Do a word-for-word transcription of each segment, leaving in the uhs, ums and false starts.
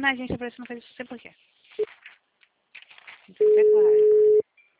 na agência para isso não fez isso, não sei por quê. Não sei qual é.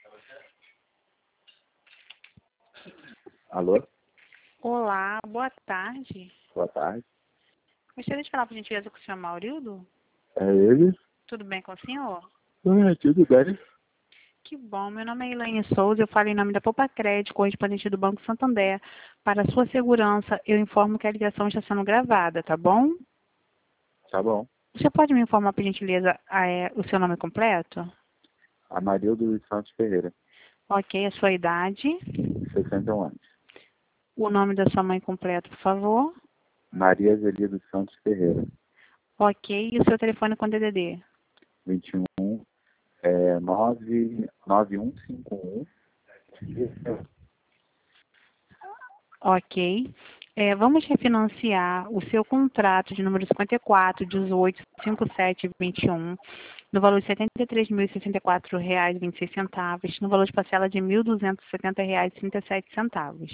Alô? Olá, boa tarde. Boa tarde. Gostaria de falar, por gentileza, com o senhor Maurildo? É ele? Tudo bem com o senhor? Ah, tudo bem. Que bom, meu nome é Elaine Souza, eu falo em nome da Poupa Crédito, correspondente do Banco Santander. Para a sua segurança, eu informo que a ligação está sendo gravada, tá bom? Tá bom. Você pode me informar, por gentileza, a, é, o seu nome completo? Amarildo dos Santos Ferreira, Ok, a sua idade, sessenta e um anos. o nome da sua mãe completo, por favor. Maria Zeli dos Santos Ferreira, Ok, e o seu telefone com D D D? vinte e um, é, nove nove um cinco um. Ok. É, vamos refinanciar o seu contrato de número cinquenta e quatro, dezoito, cinquenta e sete, vinte e um, no valor de setenta e três mil e sessenta e quatro reais e vinte e seis centavos, no valor de parcela de mil duzentos e setenta reais e trinta e sete centavos.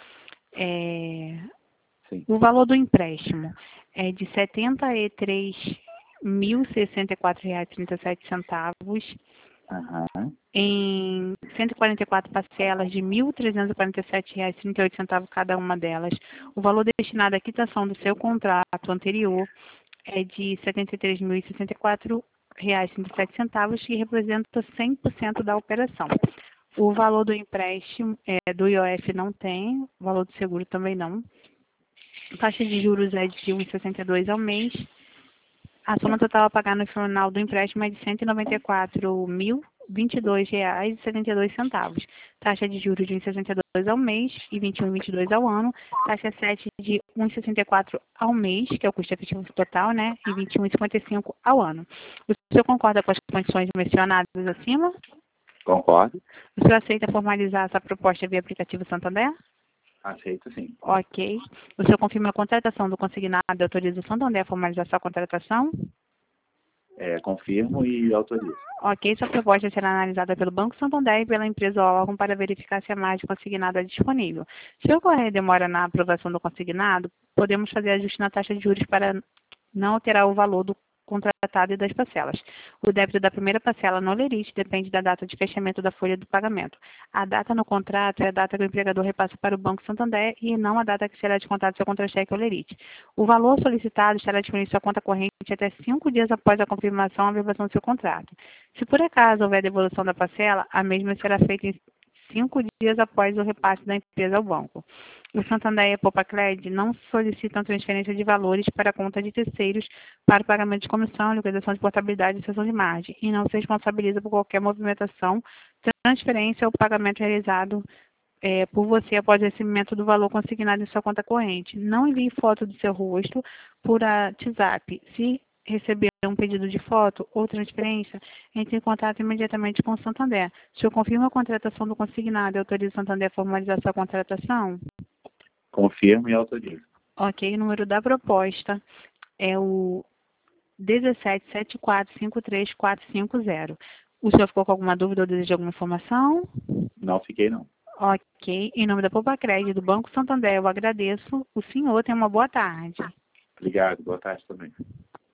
É, Sim. o valor do empréstimo é de setenta e três mil e sessenta e quatro reais e trinta e sete centavos, Aham. em cento e quarenta e quatro parcelas de mil trezentos e quarenta e sete reais e trinta e oito centavos cada uma delas. O valor destinado à quitação do seu contrato anterior é de setenta e três mil e sessenta e quatro reais e trinta e sete centavos, que representa cem por cento da operação. O valor do empréstimo é, do I O F não tem, o valor do seguro também não. A taxa de juros é de um vírgula sessenta e dois ao mês. A soma total a pagar no final do empréstimo é de cento e noventa e quatro mil e vinte e dois reais e setenta e dois centavos. Taxa de juros de um vírgula sessenta e dois ao mês e vinte e um vírgula vinte e dois ao ano. Taxa sete de um vírgula sessenta e quatro ao mês, que é o custo efetivo total, né? E vinte e um vírgula cinquenta e cinco ao ano. O senhor concorda com as condições mencionadas acima? Concordo? O senhor aceita formalizar essa proposta via aplicativo Santander? Aceito sim. Ok. O senhor confirma a contratação do consignado e autoriza o Santander a formalizar sua contratação? É, confirmo e autorizo. Ok, sua proposta será analisada pelo Banco Santander e pela empresa ou órgão para verificar se a margem consignada é disponível. Se ocorrer demora na aprovação do consignado, podemos fazer ajuste na taxa de juros para não alterar o valor do contratado e das parcelas. O débito da primeira parcela no Lerite depende da data de fechamento da folha do pagamento. A data no contrato é a data que o empregador repassa para o Banco Santander e não a data que será descontado seu contra-cheque ou Lerite. O valor solicitado estará disponível em sua conta corrente até cinco dias após a confirmação ou aprovação do seu contrato. Se por acaso houver devolução da parcela, a mesma será feita em cinco dias após o repasse da empresa ao banco. O Santander e a Poupa Crédito não solicitam transferência de valores para a conta de terceiros para pagamento de comissão, liquidação de portabilidade e cessão de margem, e não se responsabiliza por qualquer movimentação, transferência ou pagamento realizado é, por você após o recebimento do valor consignado em sua conta corrente. Não envie foto do seu rosto por WhatsApp. Se receber um pedido de foto ou transferência, entre em contato imediatamente com o Santander. O senhor confirma a contratação do consignado e autoriza o Santander a formalizar sua contratação? Confirmo e autorizo. Ok, o número da proposta é o um sete sete quatro cinco três quatro cinco zero. O senhor ficou com alguma dúvida ou deseja alguma informação? Não fiquei não. Ok, em nome da Poupa Crédito do Banco Santander, eu agradeço. O senhor tem uma boa tarde. Obrigado. Boa tarde também.